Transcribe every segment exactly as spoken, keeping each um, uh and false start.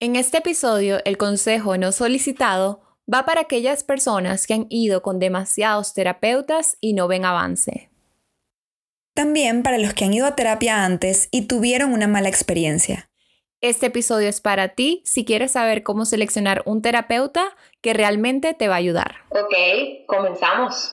En este episodio, el consejo no solicitado va para aquellas personas que han ido con demasiados terapeutas y no ven avance. También para los que han ido a terapia antes y tuvieron una mala experiencia. Este episodio es para ti si quieres saber cómo seleccionar un terapeuta que realmente te va a ayudar. Ok, comenzamos.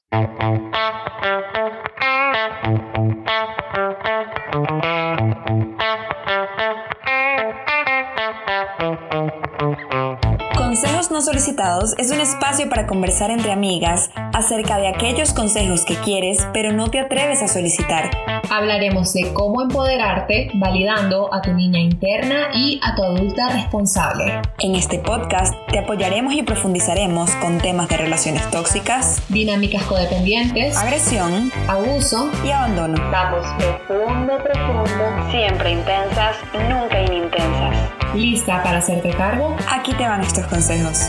Consejos no solicitados es un espacio para conversar entre amigas acerca de aquellos consejos que quieres pero no te atreves a solicitar. Hablaremos de cómo empoderarte, validando a tu niña interna y a tu adulta responsable. En este podcast te apoyaremos y profundizaremos con temas de relaciones tóxicas, Dinámicas codependientes, agresión abuso y abandono. Vamos profundo, profundo. Siempre intensas, nunca inintensas. ¿Lista para hacerte cargo? Aquí te van estos consejos.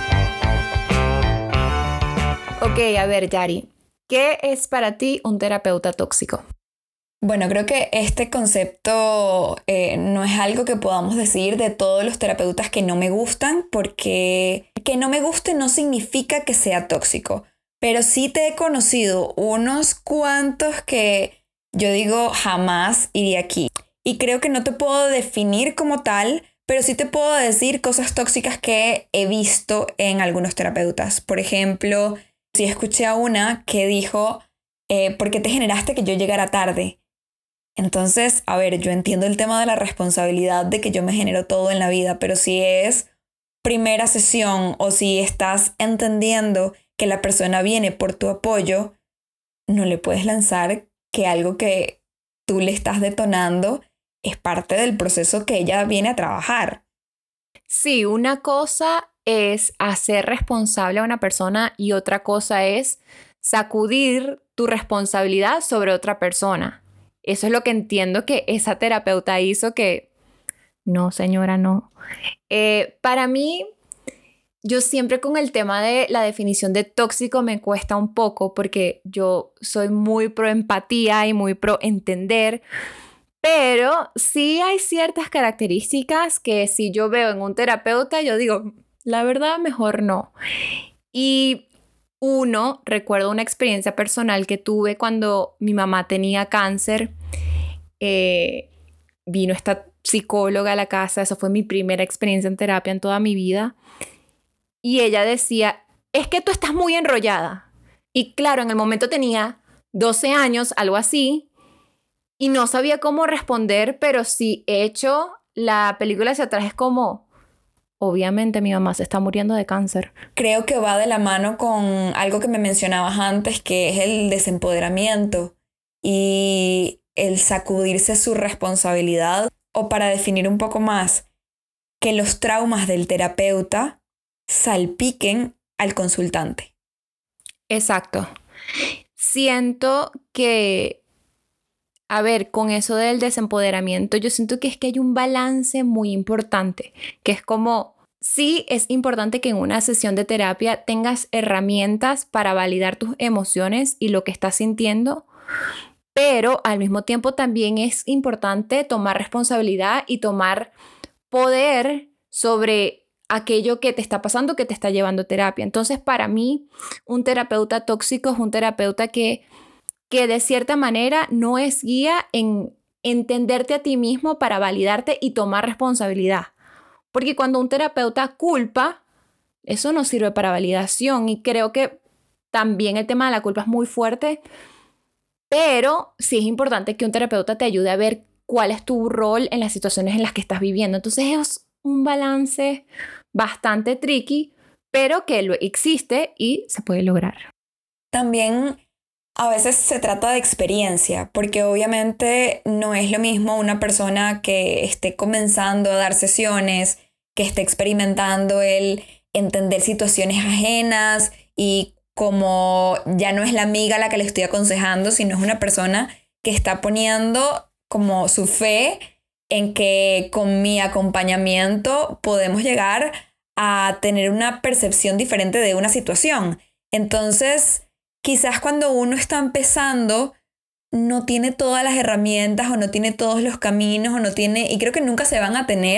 Ok, a ver, Yari, ¿qué es para ti un terapeuta tóxico? Bueno, creo que este concepto eh, no es algo que podamos decir de todos los terapeutas que no me gustan, porque que no me guste no significa que sea tóxico, pero sí te he conocido unos cuantos que yo digo jamás iría aquí. Y creo que no te puedo definir como tal, pero sí te puedo decir cosas tóxicas que he visto en algunos terapeutas. Por ejemplo, sí escuché a una que dijo, eh, ¿por qué te generaste que yo llegara tarde? Entonces, a ver, yo entiendo el tema de la responsabilidad de que yo me genero todo en la vida, pero si es primera sesión o si estás entendiendo que la persona viene por tu apoyo, no le puedes lanzar que algo que tú le estás detonando es parte del proceso que ella viene a trabajar. Sí, una cosa es hacer responsable a una persona y otra cosa es sacudir tu responsabilidad sobre otra persona. Eso es lo que entiendo que esa terapeuta hizo que... No, señora, no. Eh, para mí, yo siempre con el tema de la definición de tóxico me cuesta un poco porque yo soy muy pro empatía y muy pro entender, pero sí hay ciertas características que si yo veo en un terapeuta, yo digo, la verdad, mejor no. Y uno, recuerdo una experiencia personal que tuve cuando mi mamá tenía cáncer. Eh, vino esta psicóloga a la casa, esa fue mi primera experiencia en terapia en toda mi vida. Y ella decía, es que tú estás muy enrollada. Y claro, en el momento tenía doce años, algo así, y no sabía cómo responder, pero sí he hecho la película hacia atrás, es como... Obviamente mi mamá se está muriendo de cáncer. Creo que va de la mano con algo que me mencionabas antes, que es el desempoderamiento y el sacudirse su responsabilidad, o para definir un poco más, que los traumas del terapeuta salpiquen al consultante. Exacto. Siento que, a ver, con eso del desempoderamiento, yo siento que es que hay un balance muy importante, que es como, sí es importante que en una sesión de terapia tengas herramientas para validar tus emociones y lo que estás sintiendo, pero al mismo tiempo también es importante tomar responsabilidad y tomar poder sobre aquello que te está pasando, que te está llevando a terapia. Entonces, para mí, un terapeuta tóxico es un terapeuta que que de cierta manera no es guía en entenderte a ti mismo para validarte y tomar responsabilidad. Porque cuando un terapeuta culpa, eso no sirve para validación y creo que también el tema de la culpa es muy fuerte, pero sí es importante que un terapeuta te ayude a ver cuál es tu rol en las situaciones en las que estás viviendo. Entonces es un balance bastante tricky, pero que lo existe y se puede lograr. También a veces se trata de experiencia, porque obviamente no es lo mismo una persona que esté comenzando a dar sesiones, que esté experimentando el entender situaciones ajenas y como ya no es la amiga a la que le estoy aconsejando, sino es una persona que está poniendo como su fe en que con mi acompañamiento podemos llegar a tener una percepción diferente de una situación. Entonces, quizás cuando uno está empezando, no tiene todas las herramientas o no tiene todos los caminos o no tiene, y creo que nunca se van a tener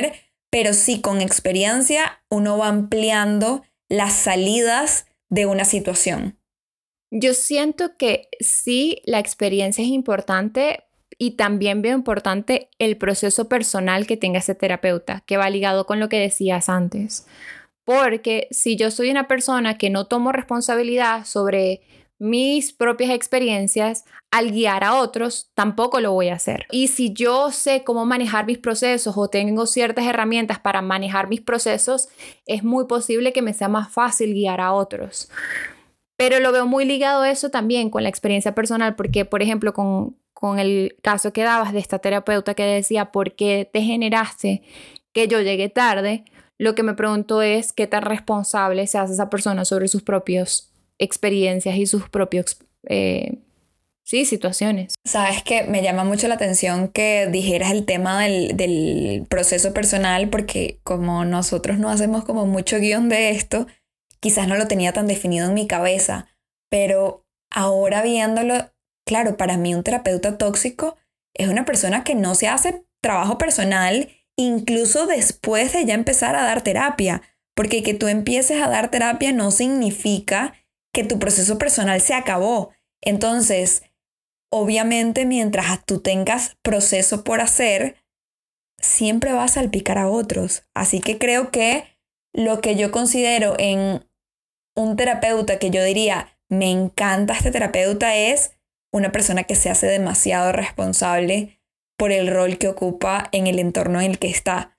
pero sí con experiencia uno va ampliando las salidas de una situación. Yo siento que sí, la experiencia es importante y también veo importante el proceso personal que tenga ese terapeuta, que va ligado con lo que decías antes. Porque si yo soy una persona que no tomo responsabilidad sobre mis propias experiencias, al guiar a otros, tampoco lo voy a hacer. Y si yo sé cómo manejar mis procesos o tengo ciertas herramientas para manejar mis procesos, es muy posible que me sea más fácil guiar a otros. Pero lo veo muy ligado a eso también con la experiencia personal, porque, por ejemplo, con, con el caso que dabas de esta terapeuta que decía, ¿por qué te generaste que yo llegué tarde? Lo que me pregunto es qué tan responsable se hace esa persona sobre sus propias experiencias y sus propios, eh, sí, situaciones. Sabes que me llama mucho la atención que dijeras el tema del, del proceso personal, porque como nosotros no hacemos como mucho guión de esto, quizás no lo tenía tan definido en mi cabeza, pero ahora viéndolo, claro, para mí un terapeuta tóxico es una persona que no se hace trabajo personal incluso después de ya empezar a dar terapia, porque que tú empieces a dar terapia no significa que tu proceso personal se acabó. Entonces, obviamente, mientras tú tengas proceso por hacer, siempre vas a salpicar a otros. Así que creo que lo que yo considero en un terapeuta que yo diría, me encanta este terapeuta, es una persona que se hace demasiado responsable por el rol que ocupa en el entorno en el que está.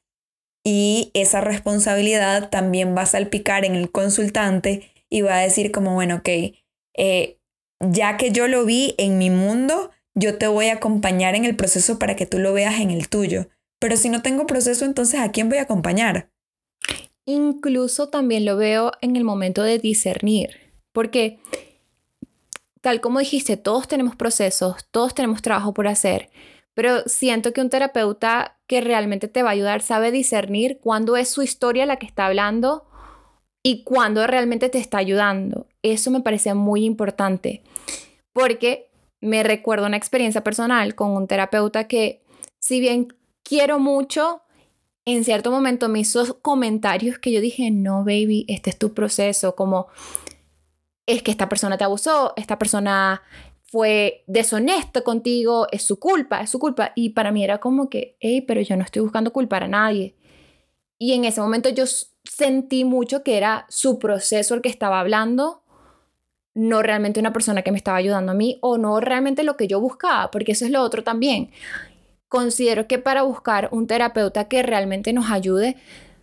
Y esa responsabilidad también va a salpicar en el consultante y va a decir como, bueno, ok, eh, ya que yo lo vi en mi mundo, yo te voy a acompañar en el proceso para que tú lo veas en el tuyo. Pero si no tengo proceso, entonces ¿a quién voy a acompañar? Incluso también lo veo en el momento de discernir, porque tal como dijiste, todos tenemos procesos, todos tenemos trabajo por hacer, pero siento que un terapeuta que realmente te va a ayudar sabe discernir cuándo es su historia la que está hablando y cuándo realmente te está ayudando. Eso me parece muy importante, porque me recuerdo una experiencia personal con un terapeuta que, si bien quiero mucho, en cierto momento me hizo comentarios que yo dije, no, baby, este es tu proceso, como es que esta persona te abusó, esta persona fue deshonesta contigo, es su culpa, es su culpa. Y para mí era como que, hey, pero yo no estoy buscando culpar a nadie. Y en ese momento yo sentí mucho que era su proceso el que estaba hablando, no realmente una persona que me estaba ayudando a mí o no realmente lo que yo buscaba, porque eso es lo otro también. Considero que para buscar un terapeuta que realmente nos ayude,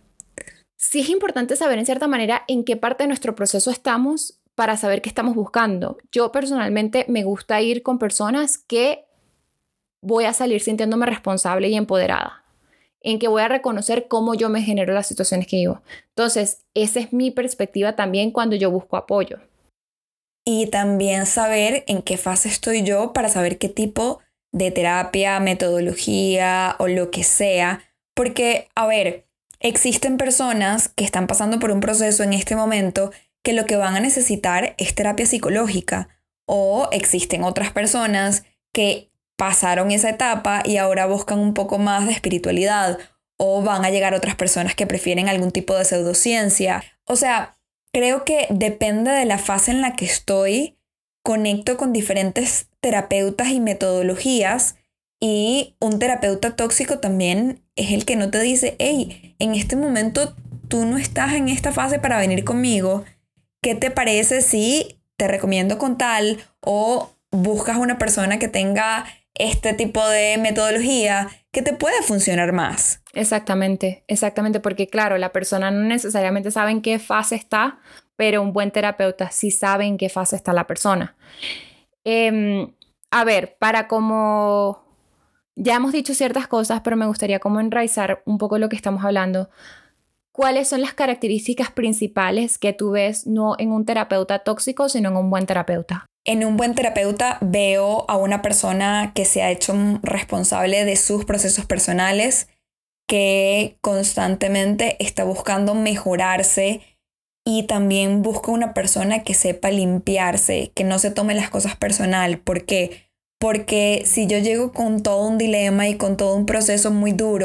sí es importante saber en cierta manera en qué parte de nuestro proceso estamos para saber qué estamos buscando. Yo personalmente me gusta ir con personas que voy a salir sintiéndome responsable y empoderada, en que voy a reconocer cómo yo me genero las situaciones que vivo. Entonces, esa es mi perspectiva también cuando yo busco apoyo. Y también saber en qué fase estoy yo para saber qué tipo de terapia, metodología o lo que sea. Porque, a ver, existen personas que están pasando por un proceso en este momento que lo que van a necesitar es terapia psicológica. O existen otras personas que pasaron esa etapa y ahora buscan un poco más de espiritualidad. O van a llegar otras personas que prefieren algún tipo de pseudociencia. O sea, creo que depende de la fase en la que estoy, conecto con diferentes terapeutas y metodologías, y un terapeuta tóxico también es el que no te dice, hey, en este momento tú no estás en esta fase para venir conmigo, ¿qué te parece si te recomiendo con tal? O buscas una persona que tenga este tipo de metodología que te puede funcionar más. Exactamente, exactamente, porque claro, la persona no necesariamente sabe en qué fase está, pero un buen terapeuta sí sabe en qué fase está la persona. Eh, a ver, para como ya hemos dicho ciertas cosas, pero me gustaría como enraizar un poco lo que estamos hablando. ¿Cuáles son las características principales que tú ves no en un terapeuta tóxico, sino en un buen terapeuta? En un buen terapeuta veo a una persona que se ha hecho responsable de sus procesos personales, que constantemente está buscando mejorarse, y también busca una persona que sepa limpiarse, que no se tome las cosas personal. ¿Por qué? Porque si yo llego con todo un dilema y con todo un proceso muy duro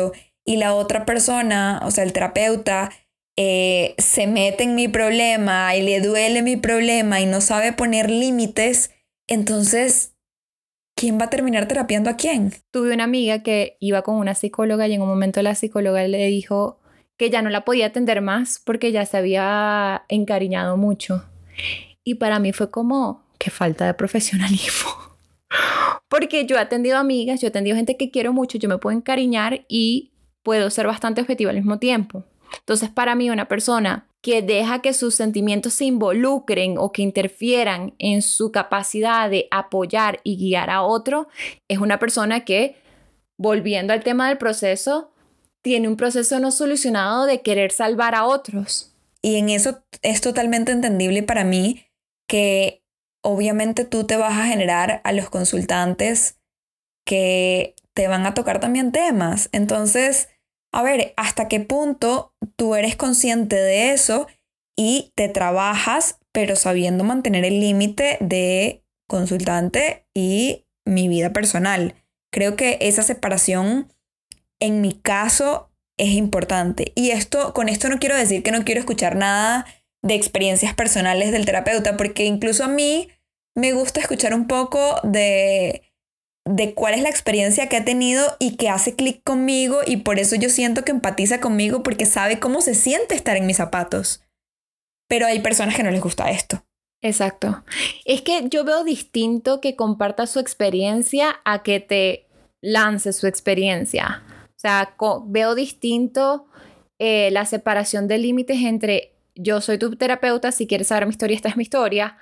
y la otra persona, o sea, el terapeuta, eh, se mete en mi problema y le duele mi problema y no sabe poner límites, entonces, ¿quién va a terminar terapiando a quién? Tuve una amiga que iba con una psicóloga y en un momento la psicóloga le dijo que ya no la podía atender más porque ya se había encariñado mucho. Y para mí fue como, qué falta de profesionalismo. Porque yo he atendido amigas, yo he atendido gente que quiero mucho, yo me puedo encariñar y puedo ser bastante objetiva al mismo tiempo. Entonces, para mí, una persona que deja que sus sentimientos se involucren o que interfieran en su capacidad de apoyar y guiar a otro, es una persona que, volviendo al tema del proceso, tiene un proceso no solucionado de querer salvar a otros. Y en eso es totalmente entendible para mí que obviamente tú te vas a generar a los consultantes que te van a tocar también temas. Entonces, a ver, ¿hasta qué punto tú eres consciente de eso y te trabajas, pero sabiendo mantener el límite de consultante y mi vida personal? Creo que esa separación, en mi caso, es importante. Y esto, con esto no quiero decir que no quiero escuchar nada de experiencias personales del terapeuta, porque incluso a mí me gusta escuchar un poco de, de cuál es la experiencia que ha tenido y que hace clic conmigo, y por eso yo siento que empatiza conmigo porque sabe cómo se siente estar en mis zapatos. Pero hay personas que no les gusta esto. Exacto. Es que yo veo distinto que comparta su experiencia a que te lance su experiencia. O sea, co- veo distinto eh, la separación de límites entre yo soy tu terapeuta, si quieres saber mi historia, esta es mi historia,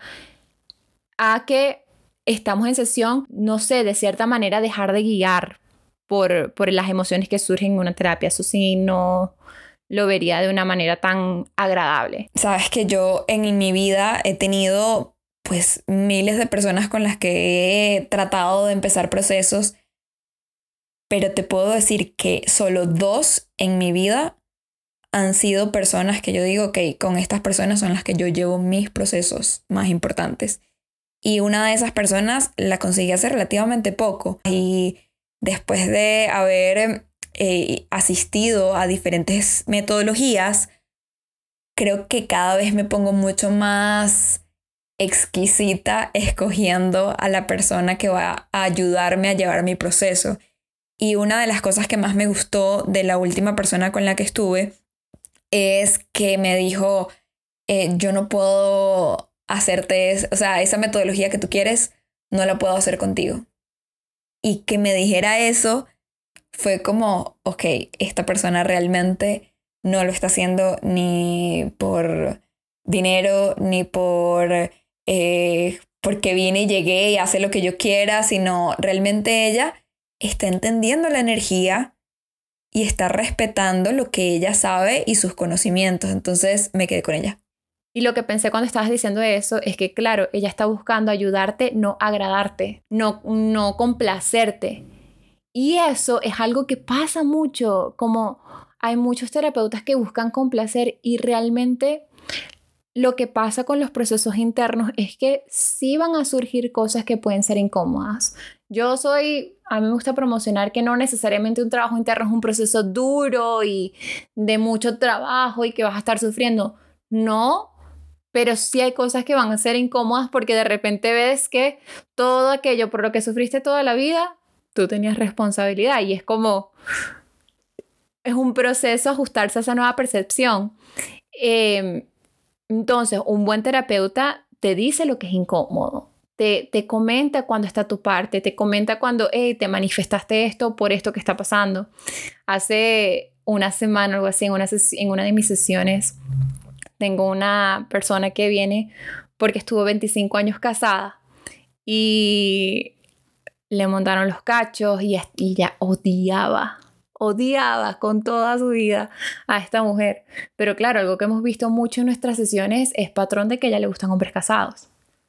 a que estamos en sesión, no sé, de cierta manera dejar de guiar por, por las emociones que surgen en una terapia. Eso sí, no lo vería de una manera tan agradable. Sabes que yo en mi vida he tenido pues miles de personas con las que he tratado de empezar procesos, pero te puedo decir que solo dos en mi vida han sido personas que yo digo, ok, con estas personas son las que yo llevo mis procesos más importantes. Y una de esas personas la conseguí hace relativamente poco. Y después de haber eh, asistido a diferentes metodologías, creo que cada vez me pongo mucho más exquisita escogiendo a la persona que va a ayudarme a llevar mi proceso. Y una de las cosas que más me gustó de la última persona con la que estuve es que me dijo, eh, yo no puedo hacerte, o sea, esa metodología que tú quieres, no la puedo hacer contigo. Y que me dijera eso fue como, ok, esta persona realmente no lo está haciendo ni por dinero, ni por eh, porque vine y llegué y hace lo que yo quiera, sino realmente ella está entendiendo la energía y está respetando lo que ella sabe y sus conocimientos. Entonces me quedé con ella. Y lo que pensé cuando estabas diciendo eso es que, claro, ella está buscando ayudarte, no agradarte, no, no complacerte. Y eso es algo que pasa mucho, como hay muchos terapeutas que buscan complacer y realmente lo que pasa con los procesos internos es que sí van a surgir cosas que pueden ser incómodas. Yo soy, a mí me gusta promocionar que no necesariamente un trabajo interno es un proceso duro y de mucho trabajo y que vas a estar sufriendo. No, pero sí hay cosas que van a ser incómodas porque de repente ves que todo aquello por lo que sufriste toda la vida, tú tenías responsabilidad y es como, es un proceso ajustarse a esa nueva percepción. Eh, entonces, un buen terapeuta te dice lo que es incómodo. Te, te comenta cuando está tu parte, te comenta cuando hey, te manifestaste esto por esto que está pasando. Hace una semana o algo así, en una, ses- en una de mis sesiones, tengo una persona que viene porque estuvo veinticinco años casada y le montaron los cachos y, y ella odiaba, odiaba con toda su vida a esta mujer. Pero claro, algo que hemos visto mucho en nuestras sesiones es patrón de que a ella le gustan hombres casados.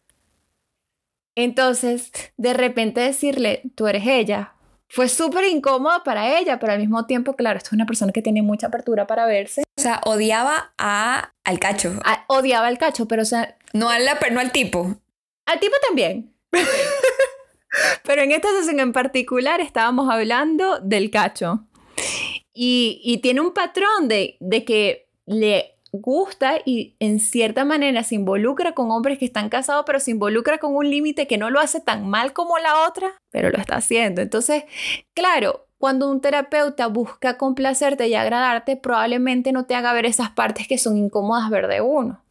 Entonces, de repente decirle, tú eres ella, fue súper incómodo para ella, pero al mismo tiempo, claro, esto es una persona que tiene mucha apertura para verse. O sea, odiaba a, al cacho. A, odiaba al cacho, pero o sea... No, a la, no al tipo. Al tipo también. Pero en esta sesión en particular estábamos hablando del cacho. y, y tiene un patrón de, de que le gusta y en cierta manera se involucra con hombres que están casados, pero se involucra con un límite que no lo hace tan mal como la otra, pero lo está haciendo. Entonces, claro, cuando un terapeuta busca complacerte y agradarte, probablemente no te haga ver esas partes que son incómodas ver de uno.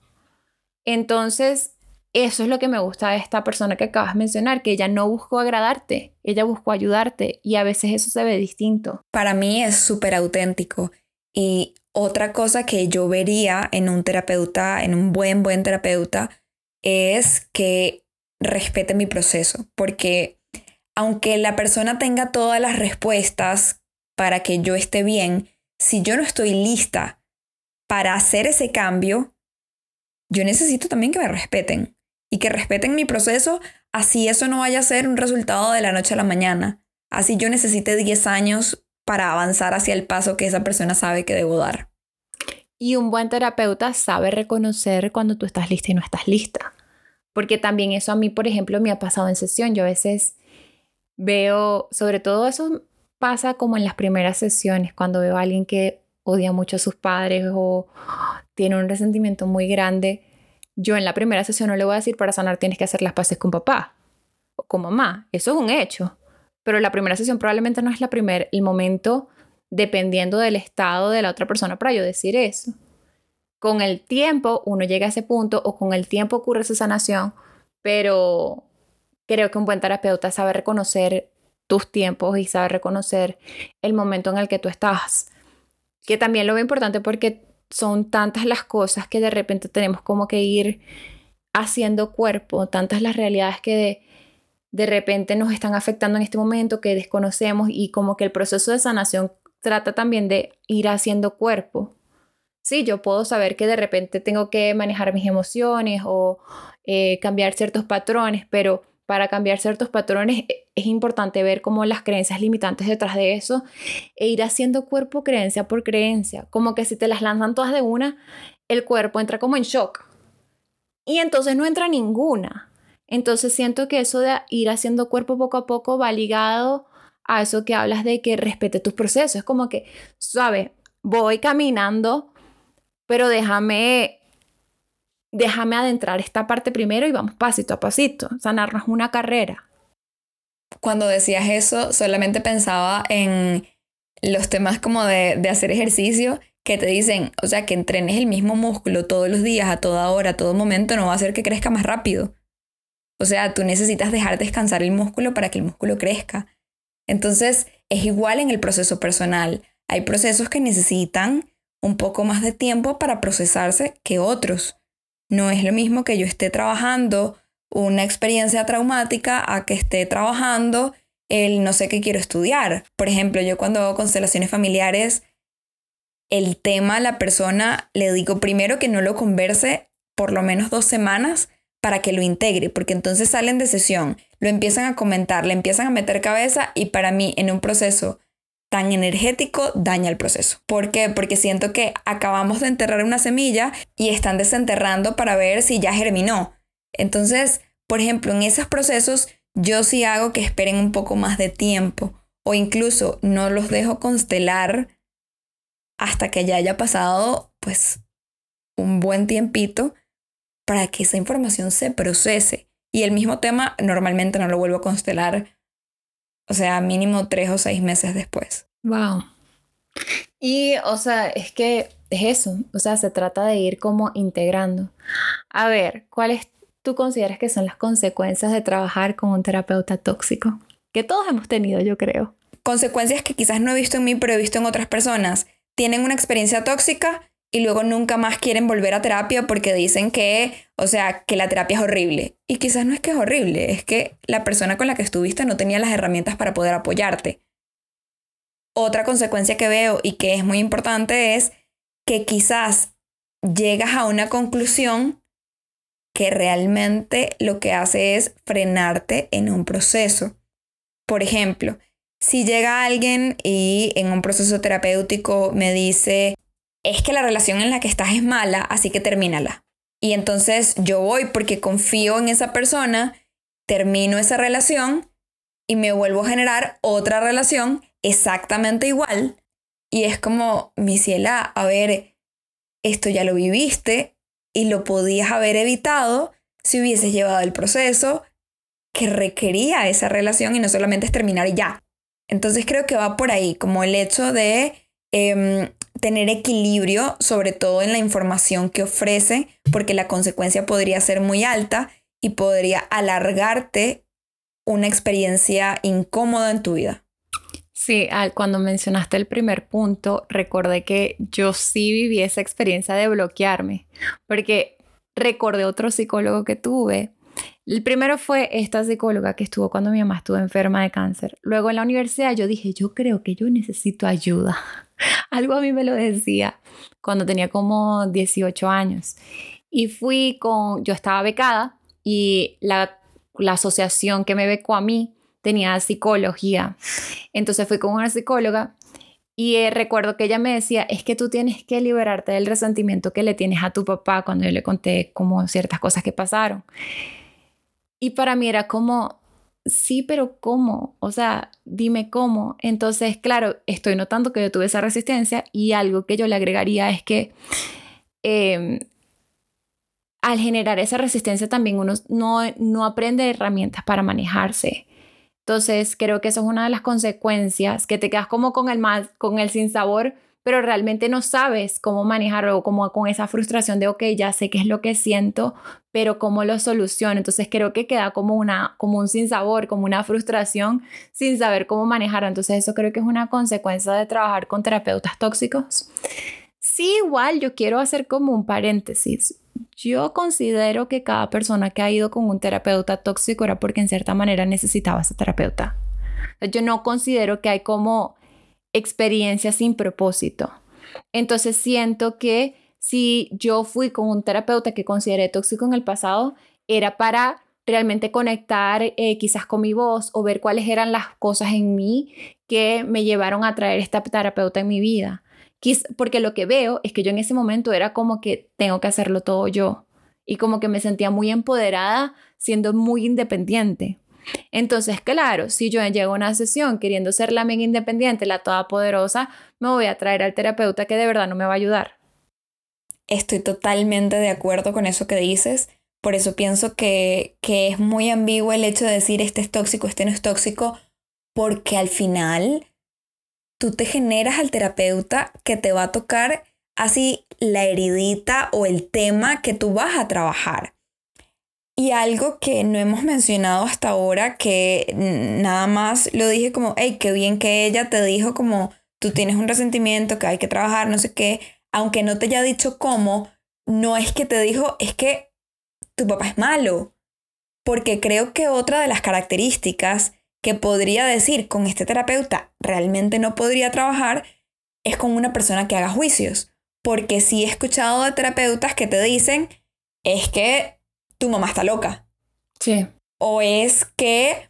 Entonces, eso es lo que me gusta de esta persona que acabas de mencionar, que ella no buscó agradarte, ella buscó ayudarte y a veces eso se ve distinto. Para mí es súper auténtico. Y otra cosa que yo vería en un terapeuta, en un buen, buen terapeuta, es que respete mi proceso. Porque aunque la persona tenga todas las respuestas para que yo esté bien, si yo no estoy lista para hacer ese cambio, yo necesito también que me respeten. Y que respeten mi proceso, así eso no vaya a ser un resultado de la noche a la mañana. Así yo necesite diez años para avanzar hacia el paso que esa persona sabe que debo dar. Y un buen terapeuta sabe reconocer cuando tú estás lista y no estás lista. Porque también eso a mí, por ejemplo, me ha pasado en sesión. Yo a veces veo, sobre todo eso pasa como en las primeras sesiones, cuando veo a alguien que odia mucho a sus padres o tiene un resentimiento muy grande. Yo en la primera sesión no le voy a decir, para sanar tienes que hacer las paces con papá o con mamá. Eso es un hecho. Pero la primera sesión probablemente no es la primer, el momento, dependiendo del estado de la otra persona, para yo decir eso. Con el tiempo uno llega a ese punto o con el tiempo ocurre esa sanación, pero creo que un buen terapeuta sabe reconocer tus tiempos y sabe reconocer el momento en el que tú estás. Que también lo veo importante porque son tantas las cosas que de repente tenemos como que ir haciendo cuerpo, tantas las realidades que de, de repente nos están afectando en este momento que desconocemos y como que el proceso de sanación trata también de ir haciendo cuerpo. Sí, yo puedo saber que de repente tengo que manejar mis emociones o eh, cambiar ciertos patrones, pero para cambiar ciertos patrones es importante ver como las creencias limitantes detrás de eso e ir haciendo cuerpo creencia por creencia. Como que si te las lanzan todas de una, el cuerpo entra como en shock y entonces no entra ninguna. Entonces siento que eso de ir haciendo cuerpo poco a poco va ligado a eso que hablas de que respete tus procesos. Es como que, ¿sabes? Voy caminando, pero déjame... Déjame adentrar esta parte primero y vamos pasito a pasito. Sanarnos una carrera. Cuando decías eso, solamente pensaba en los temas como de, de hacer ejercicio que te dicen, o sea, que entrenes el mismo músculo todos los días, a toda hora, a todo momento, no va a hacer que crezca más rápido. O sea, tú necesitas dejar descansar el músculo para que el músculo crezca. Entonces, es igual en el proceso personal. Hay procesos que necesitan un poco más de tiempo para procesarse que otros. No es lo mismo que yo esté trabajando una experiencia traumática a que esté trabajando el no sé qué quiero estudiar. Por ejemplo, yo cuando hago constelaciones familiares, el tema a la persona le digo primero que no lo converse por lo menos dos semanas para que lo integre, porque entonces salen de sesión, lo empiezan a comentar, le empiezan a meter cabeza y para mí en un proceso tan energético daña el proceso. ¿Por qué? Porque siento que acabamos de enterrar una semilla y están desenterrando para ver si ya germinó. Entonces, por ejemplo, en esos procesos yo sí hago que esperen un poco más de tiempo o incluso no los dejo constelar hasta que ya haya pasado pues un buen tiempito para que esa información se procese. Y el mismo tema normalmente no lo vuelvo a constelar, o sea, mínimo tres o seis meses después. Wow. Y, o sea, es que es eso. O sea, se trata de ir como integrando. A ver, ¿cuáles tú consideras que son las consecuencias de trabajar con un terapeuta tóxico? Que todos hemos tenido, yo creo. Consecuencias que quizás no he visto en mí, pero he visto en otras personas. Tienen una experiencia tóxica y luego nunca más quieren volver a terapia porque dicen que, o sea, que la terapia es horrible. Y quizás no es que es horrible, es que la persona con la que estuviste no tenía las herramientas para poder apoyarte. Otra consecuencia que veo y que es muy importante es que quizás llegas a una conclusión que realmente lo que hace es frenarte en un proceso. Por ejemplo, si llega alguien y en un proceso terapéutico me dice, es que la relación en la que estás es mala, así que termínala. Y entonces yo voy porque confío en esa persona, termino esa relación y me vuelvo a generar otra relación exactamente igual. Y es como, mi ciela, a ver, esto ya lo viviste y lo podías haber evitado si hubieses llevado el proceso que requería esa relación y no solamente es terminar y ya. Entonces creo que va por ahí, como el hecho de eh, tener equilibrio, sobre todo en la información que ofrece, porque la consecuencia podría ser muy alta y podría alargarte una experiencia incómoda en tu vida. Sí, al, cuando mencionaste el primer punto, recordé que yo sí viví esa experiencia de bloquearme, porque recordé otro psicólogo que tuve. El primero fue esta psicóloga que estuvo cuando mi mamá estuvo enferma de cáncer. Luego en la universidad yo dije, yo creo que yo necesito ayuda. Algo a mí me lo decía cuando tenía como dieciocho años. Y fui con, yo estaba becada y la, la asociación que me becó a mí tenía psicología. Entonces fui con una psicóloga y eh, recuerdo que ella me decía, es que tú tienes que liberarte del resentimiento que le tienes a tu papá, cuando yo le conté como ciertas cosas que pasaron. Y para mí era como, sí, pero ¿cómo? O sea, dime cómo. Entonces, claro, estoy notando que yo tuve esa resistencia y algo que yo le agregaría es que eh, al generar esa resistencia también uno no, no aprende herramientas para manejarse. Entonces, creo que eso es una de las consecuencias, que te quedas como con el, mal, con el sinsabor, pero realmente no sabes cómo manejarlo, como con esa frustración de, ok, ya sé qué es lo que siento, pero cómo lo soluciono. Entonces, creo que queda como, una, como un sinsabor, como una frustración sin saber cómo manejarlo. Entonces, eso creo que es una consecuencia de trabajar con terapeutas tóxicos. Sí, igual yo quiero hacer como un paréntesis. Yo considero que cada persona que ha ido con un terapeuta tóxico era porque en cierta manera necesitaba ese terapeuta. Yo no considero que hay como experiencias sin propósito. Entonces siento que si yo fui con un terapeuta que consideré tóxico en el pasado, era para realmente conectar eh, quizás con mi voz o ver cuáles eran las cosas en mí que me llevaron a traer esta terapeuta en mi vida. Porque lo que veo es que yo en ese momento era como que tengo que hacerlo todo yo y como que me sentía muy empoderada siendo muy independiente. Entonces, claro, si yo llego a una sesión queriendo ser la mega independiente, la todopoderosa, me voy a traer al terapeuta que de verdad no me va a ayudar. Estoy totalmente de acuerdo con eso que dices. Por eso pienso que, que es muy ambiguo el hecho de decir este es tóxico, este no es tóxico, porque al final tú te generas al terapeuta que te va a tocar así la heridita o el tema que tú vas a trabajar. Y algo que no hemos mencionado hasta ahora, que nada más lo dije como, hey, qué bien que ella te dijo como tú tienes un resentimiento, que hay que trabajar, no sé qué, aunque no te haya dicho cómo, no es que te dijo, es que tu papá es malo. Porque creo que otra de las características que podría decir con este terapeuta realmente no podría trabajar es con una persona que haga juicios. Porque sí he escuchado de terapeutas que te dicen es que tu mamá está loca. Sí. O es que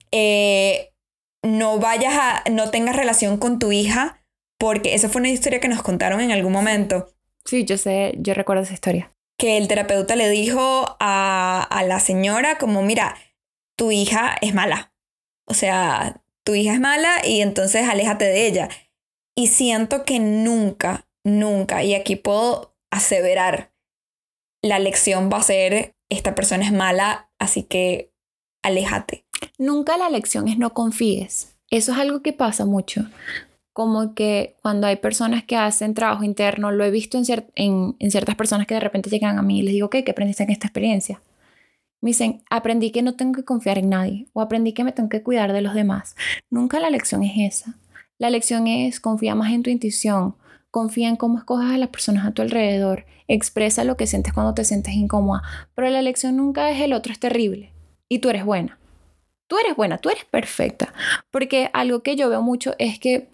eh, no vayas a, no tengas relación con tu hija, porque esa fue una historia que nos contaron en algún momento. Sí, yo sé, yo recuerdo esa historia. Que el terapeuta le dijo a, a la señora como, mira, tu hija es mala. O sea, tu hija es mala y entonces aléjate de ella. Y siento que nunca, nunca, y aquí puedo aseverar, la lección va a ser, esta persona es mala, así que aléjate. Nunca la lección es no confíes. Eso es algo que pasa mucho. Como que cuando hay personas que hacen trabajo interno, lo he visto en, cier- en, en ciertas personas que de repente llegan a mí y les digo, ¿qué? ¿Qué aprendiste en esta experiencia? Me dicen, aprendí que no tengo que confiar en nadie o aprendí que me tengo que cuidar de los demás. Nunca la lección es esa. La lección es confía más en tu intuición, confía en cómo escoges a las personas a tu alrededor, expresa lo que sientes cuando te sientes incómoda, pero la lección nunca es el otro es terrible y tú eres buena. Tú eres buena, tú eres perfecta. Porque algo que yo veo mucho es que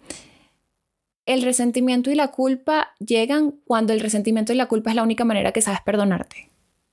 el resentimiento y la culpa llegan cuando el resentimiento y la culpa es la única manera que sabes perdonarte.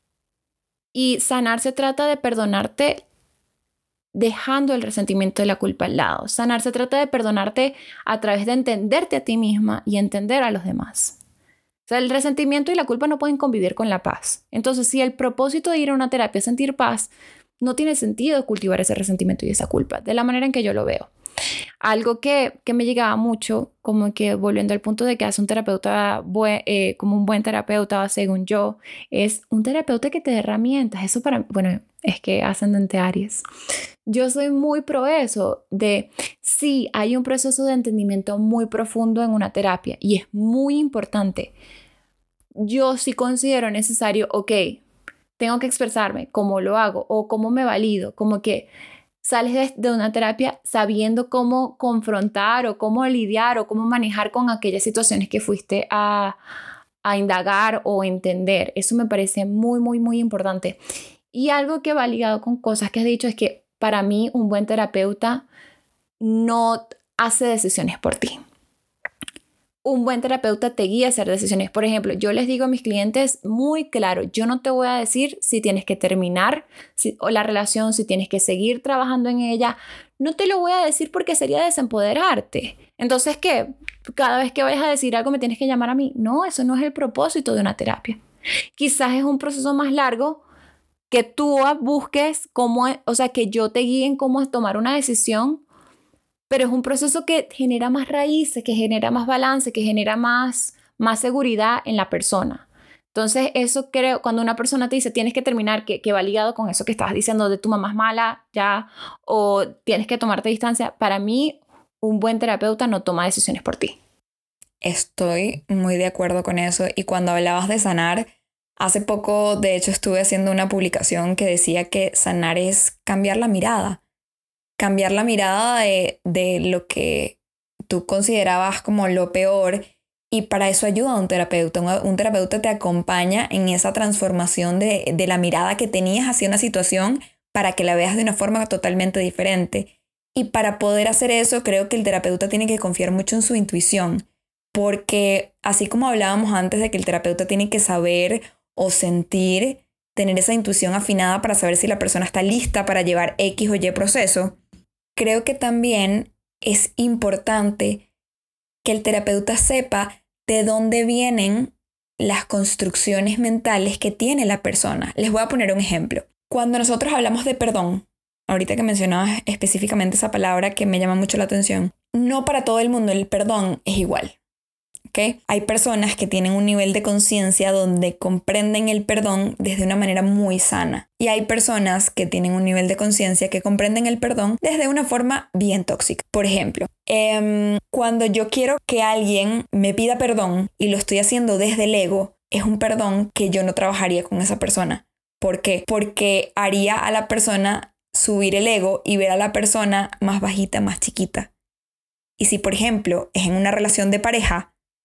Y sanar se trata de perdonarte dejando el resentimiento y la culpa al lado. Sanar se trata de perdonarte a través de entenderte a ti misma y entender a los demás. O sea, el resentimiento y la culpa no pueden convivir con la paz. Entonces, si el propósito de ir a una terapia es sentir paz, no tiene sentido cultivar ese resentimiento y esa culpa, de la manera en que yo lo veo. Algo que, que me llegaba mucho, como que volviendo al punto de que hace un terapeuta, buen, eh, como un buen terapeuta, según yo, es un terapeuta que te dé herramientas. Eso para mí, bueno, es que ascendente Aries. Yo soy muy pro eso, de sí, hay un proceso de entendimiento muy profundo en una terapia y es muy importante. Yo sí considero necesario, ok, tengo que expresarme, cómo lo hago o cómo me valido, como que sales de, de una terapia sabiendo cómo confrontar o cómo lidiar o cómo manejar con aquellas situaciones que fuiste a, a indagar o entender. Eso me parece muy, muy, muy importante. Y algo que va ligado con cosas que has dicho es que para mí un buen terapeuta no hace decisiones por ti. Un buen terapeuta te guía a hacer decisiones. Por ejemplo, yo les digo a mis clientes muy claro, yo no te voy a decir si tienes que terminar si, o la relación, si tienes que seguir trabajando en ella. No te lo voy a decir porque sería desempoderarte. Entonces, ¿qué? Cada vez que vayas a decir algo me tienes que llamar a mí. No, eso no es el propósito de una terapia. Quizás es un proceso más largo que tú busques cómo, o sea, que yo te guíe en cómo tomar una decisión, pero es un proceso que genera más raíces, que genera más balance, que genera más, más seguridad en la persona. Entonces, eso creo, cuando una persona te dice tienes que terminar, que, que va ligado con eso que estabas diciendo de tu mamá es mala, ya, o tienes que tomarte distancia, para mí, un buen terapeuta no toma decisiones por ti. Estoy muy de acuerdo con eso. Y cuando hablabas de sanar, hace poco, de hecho, estuve haciendo una publicación que decía que sanar es cambiar la mirada. Cambiar la mirada de, de lo que tú considerabas como lo peor, y para eso ayuda a un terapeuta. Un, un terapeuta te acompaña en esa transformación de, de la mirada que tenías hacia una situación para que la veas de una forma totalmente diferente. Y para poder hacer eso, creo que el terapeuta tiene que confiar mucho en su intuición, porque así como hablábamos antes de que el terapeuta tiene que saber o sentir, tener esa intuición afinada para saber si la persona está lista para llevar X o Y proceso, creo que también es importante que el terapeuta sepa de dónde vienen las construcciones mentales que tiene la persona. Les voy a poner un ejemplo. Cuando nosotros hablamos de perdón, ahorita que mencionabas específicamente esa palabra que me llama mucho la atención, no para todo el mundo el perdón es igual. ¿Okay? Hay personas que tienen un nivel de conciencia donde comprenden el perdón desde una manera muy sana. Y hay personas que tienen un nivel de conciencia que comprenden el perdón desde una forma bien tóxica. Por ejemplo, eh, cuando yo quiero que alguien me pida perdón y lo estoy haciendo desde el ego, es un perdón que yo no trabajaría con esa persona. ¿Por qué? Porque haría a la persona subir el ego y ver a la persona más bajita, más chiquita. Y si, por ejemplo, es en una relación de pareja,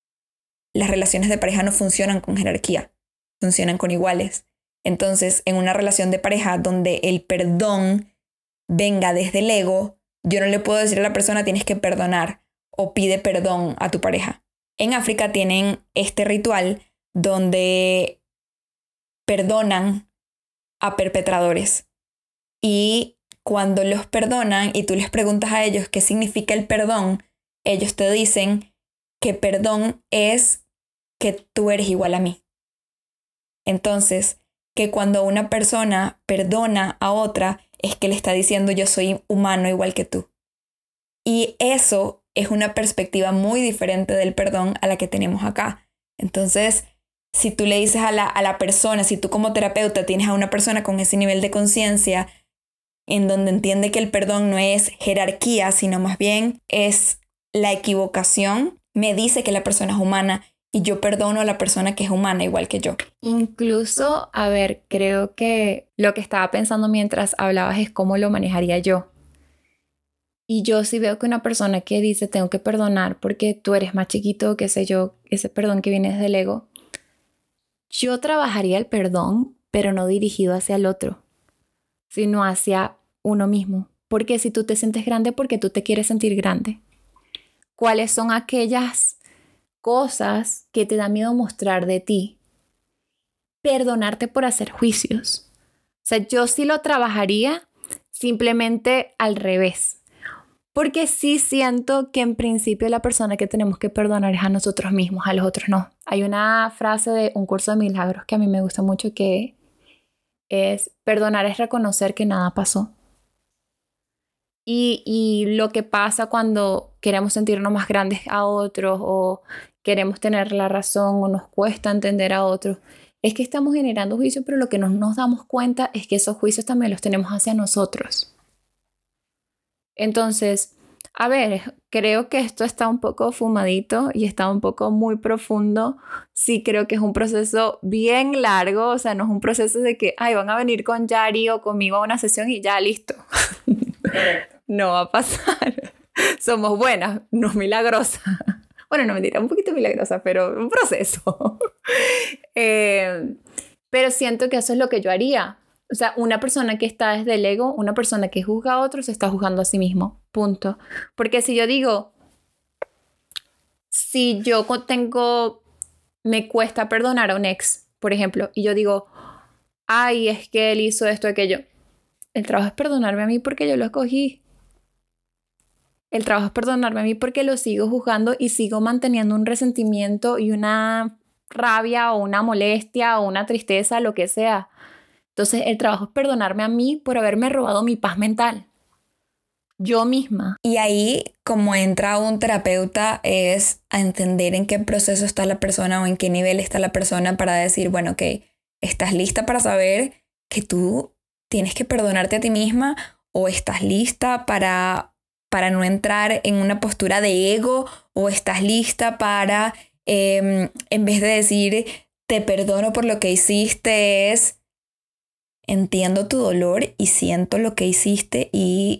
las relaciones de pareja no funcionan con jerarquía, funcionan con iguales. Entonces, en una relación de pareja donde el perdón venga desde el ego, yo no le puedo decir a la persona tienes que perdonar o pide perdón a tu pareja. En África tienen este ritual donde perdonan a perpetradores. Y cuando los perdonan y tú les preguntas a ellos qué significa el perdón, ellos te dicen que perdón es que tú eres igual a mí. Entonces, que cuando una persona perdona a otra, es que le está diciendo yo soy humano igual que tú. Y eso es una perspectiva muy diferente del perdón a la que tenemos acá. Entonces, si tú le dices a la, a la persona, si tú como terapeuta tienes a una persona con ese nivel de conciencia, en donde entiende que el perdón no es jerarquía, sino más bien es la equivocación, me dice que la persona es humana y yo perdono a la persona que es humana igual que yo. Incluso, a ver, creo que lo que estaba pensando mientras hablabas es cómo lo manejaría yo. Y yo sí veo que una persona que dice tengo que perdonar porque tú eres más chiquito, qué sé yo, ese perdón que viene desde el ego, yo trabajaría el perdón, pero no dirigido hacia el otro, sino hacia uno mismo. Porque si tú te sientes grande, porque tú te quieres sentir grande. ¿Cuáles son aquellas cosas que te da miedo mostrar de ti? Perdonarte por hacer juicios. O sea, yo sí lo trabajaría simplemente al revés. Porque sí siento que en principio la persona que tenemos que perdonar es a nosotros mismos, a los otros no. Hay una frase de un curso de milagros que a mí me gusta mucho que es: perdonar es reconocer que nada pasó. Y, y lo que pasa cuando queremos sentirnos más grandes a otros o queremos tener la razón o nos cuesta entender a otros, es que estamos generando juicios, pero lo que no nos damos cuenta es que esos juicios también los tenemos hacia nosotros. Entonces, a ver, creo que esto está un poco fumadito y está un poco muy profundo. Sí, creo que es un proceso bien largo, o sea, no es un proceso de que, ay, van a venir con Yari o conmigo a una sesión y ya, listo. No va a pasar. Somos buenas, no milagrosas. Bueno, no mentira, un poquito milagrosa, pero un proceso. eh, pero siento que eso es lo que yo haría. O sea, una persona que está desde el ego, una persona que juzga a otros, se está juzgando a sí mismo. Punto. Porque si yo digo, si yo tengo, me cuesta perdonar a un ex, por ejemplo, y yo digo, ay, es que él hizo esto, aquello. El trabajo es perdonarme a mí porque yo lo escogí. El trabajo es perdonarme a mí porque lo sigo juzgando y sigo manteniendo un resentimiento y una rabia o una molestia o una tristeza, lo que sea. Entonces, el trabajo es perdonarme a mí por haberme robado mi paz mental. Yo misma. Y ahí, como entra un terapeuta, es a entender en qué proceso está la persona o en qué nivel está la persona para decir, bueno, ok, ¿estás lista para saber que tú tienes que perdonarte a ti misma? ¿O estás lista para, para no entrar en una postura de ego? ¿O estás lista para, eh, en vez de decir, te perdono por lo que hiciste, es... entiendo tu dolor y siento lo que hiciste y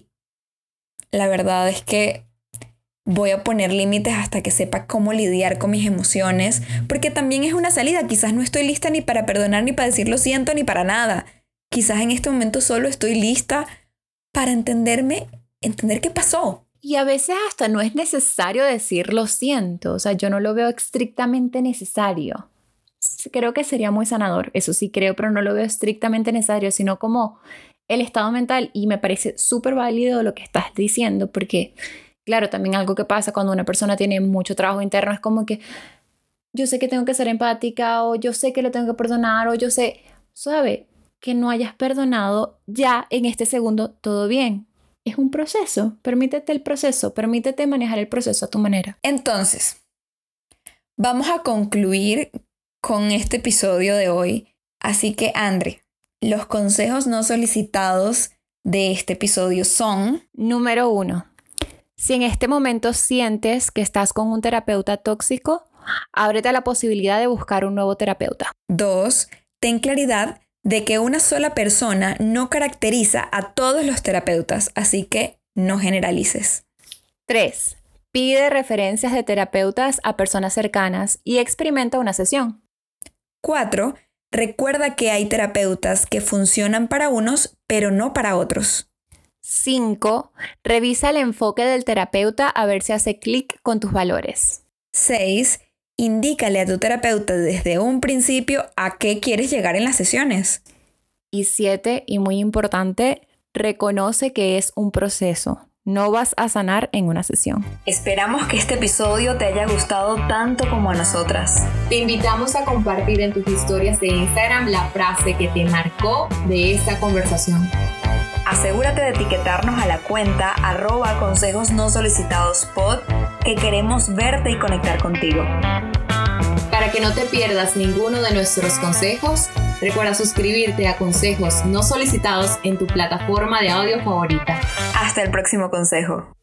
la verdad es que voy a poner límites hasta que sepa cómo lidiar con mis emociones, porque también es una salida. Quizás no estoy lista ni para perdonar, ni para decir lo siento, ni para nada. Quizás en este momento solo estoy lista para entenderme, entender qué pasó. Y a veces hasta no es necesario decir lo siento. O sea, yo no lo veo estrictamente necesario. Creo que sería muy sanador, eso sí creo, pero no lo veo estrictamente necesario, sino como el estado mental. Y me parece súper válido lo que estás diciendo, porque claro, también algo que pasa cuando una persona tiene mucho trabajo interno es como que yo sé que tengo que ser empática, o yo sé que lo tengo que perdonar, o yo sé, ¿sabe? Que no hayas perdonado ya en este segundo, todo bien. Es un proceso, permítete el proceso, permítete manejar el proceso a tu manera. Entonces, vamos a concluir con este episodio de hoy. Así que, Andre, los consejos no solicitados de este episodio son... Número uno. Si en este momento sientes que estás con un terapeuta tóxico, ábrete a la posibilidad de buscar un nuevo terapeuta. Dos. Ten claridad de que una sola persona no caracteriza a todos los terapeutas, así que no generalices. Tres. Pide referencias de terapeutas a personas cercanas y experimenta una sesión. Cuatro. Recuerda que hay terapeutas que funcionan para unos, pero no para otros. Cinco. Revisa el enfoque del terapeuta a ver si hace clic con tus valores. Seis. Indícale a tu terapeuta desde un principio a qué quieres llegar en las sesiones. Y siete, y muy importante, reconoce que es un proceso. No vas a sanar en una sesión. Esperamos que este episodio te haya gustado tanto como a nosotras. Te invitamos a compartir en tus historias de Instagram la frase que te marcó de esta conversación. Asegúrate de etiquetarnos a la cuenta arroba consejos no solicitados pod, que queremos verte y conectar contigo. Para que no te pierdas ninguno de nuestros consejos, recuerda suscribirte a Consejos No Solicitados en tu plataforma de audio favorita. Hasta el próximo consejo.